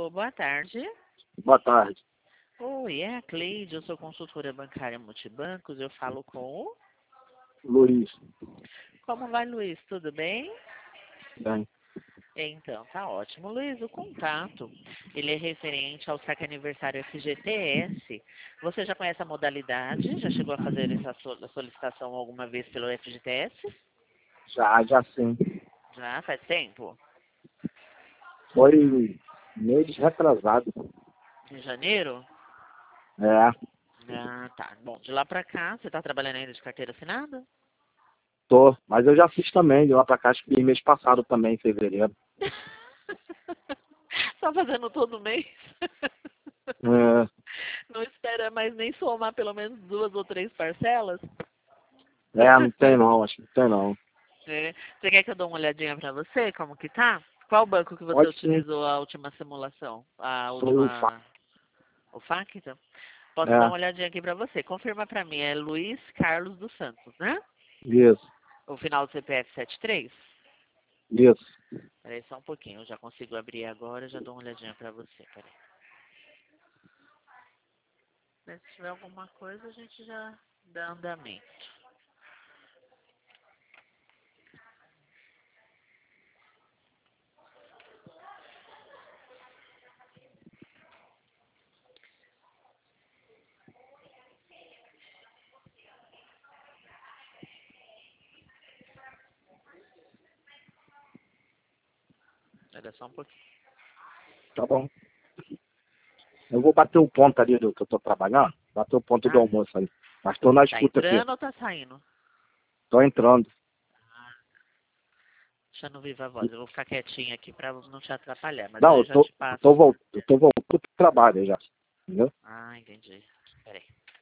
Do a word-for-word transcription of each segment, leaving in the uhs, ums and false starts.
Alô, boa tarde. Boa tarde. Oi, é a Cleide, eu sou consultora bancária multibancos, eu falo com o... Luiz. Como vai, Luiz? Tudo bem? Bem. Então, tá ótimo. Luiz, o contato, ele é referente ao saque aniversário F G T S. Você já conhece a modalidade? Já chegou a fazer essa so- solicitação alguma vez pelo F G T S? Já, já sim. Já faz tempo? Foi mês retrasado. Em janeiro? É, Ah, tá. Bom, de lá pra cá, você tá trabalhando ainda de carteira assinada? tô. Mas eu já fiz também, de lá pra cá, acho que mês passado também, em fevereiro. Só fazendo todo mês? É, Não espera mais nem somar pelo menos duas ou três parcelas? é, não tem não, acho que não tem não. É. Você quer que eu dê uma olhadinha pra você, como que tá? Qual banco que você Pode sim. utilizou a última simulação? A Foi o fa... última... O Facta? Posso dar uma É, olhadinha aqui pra você. Confirma pra mim, é Luiz Carlos dos Santos, né? isso, O final do C P F setenta e três? isso. Peraí só um pouquinho, eu já consigo abrir agora, já dou uma olhadinha pra você, peraí. Se tiver alguma coisa, a gente já dá andamento. Espera só um pouquinho. Tá bom. Eu vou bater o ponto ali do que eu tô trabalhando, bater o ponto do Ah, almoço ali. Mas tô na tá escuta aqui. entrando ou tá saindo? Tô entrando. Deixa no viva voz, eu vou ficar quietinha aqui pra não te atrapalhar, mas Não, aí eu eu já tô, te eu tô, passo. vol... eu tô voltando pro trabalho já. Entendeu? Ah, entendi. Peraí.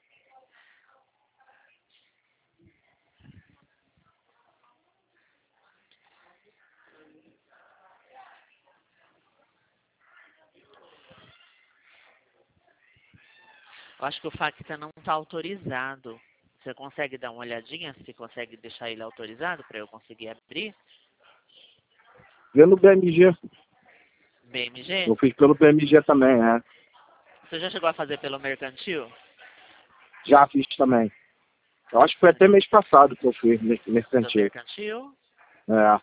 Eu acho que o Facta não tá autorizado. Você consegue dar uma olhadinha se consegue deixar ele autorizado pra eu conseguir abrir? Vê no B M G. B M G? Eu fiz pelo B M G também, é. Você já chegou a fazer pelo mercantil? Já fiz também. Eu acho que foi até mês passado que eu fui nesse Do mercantil. mercantil? É.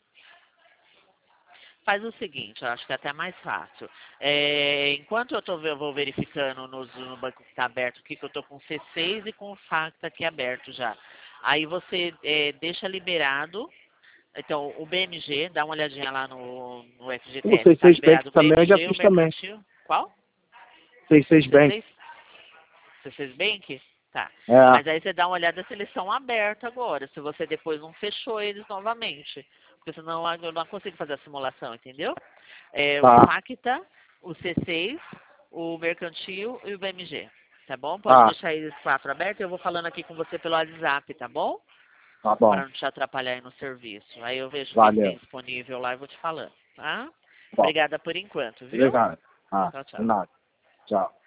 Faz o seguinte, eu acho que é até mais fácil. É, enquanto eu, tô, eu vou verificando nos, no banco que está aberto aqui, que eu estou com C seis e com o Facta aqui aberto já. Aí você é, deixa liberado. Então, o B M G, dá uma olhadinha lá no, no O F G T S. Está seis seis Bank liberado o também eu já B M G, o fiz também. mercantil. Qual? seis seis Bank. C seis? C seis Bank? Tá. É. Mas aí você dá uma olhada se eles estão abertos agora, se você depois não fechou eles novamente. Porque senão eu não consigo fazer a simulação, entendeu? É, o Tá. Facta, o C seis, o Mercantil e o B M G. Tá bom? Pode Tá. deixar eles quatro abertos. Eu vou falando aqui com você pelo WhatsApp, tá bom? Tá bom. Para não te atrapalhar aí no serviço. Aí eu vejo o que que tem Valeu. disponível lá e vou te falando, tá? Bom. Obrigada por enquanto, viu? Obrigado. Ah, Tchau, de tchau. nada. Tchau.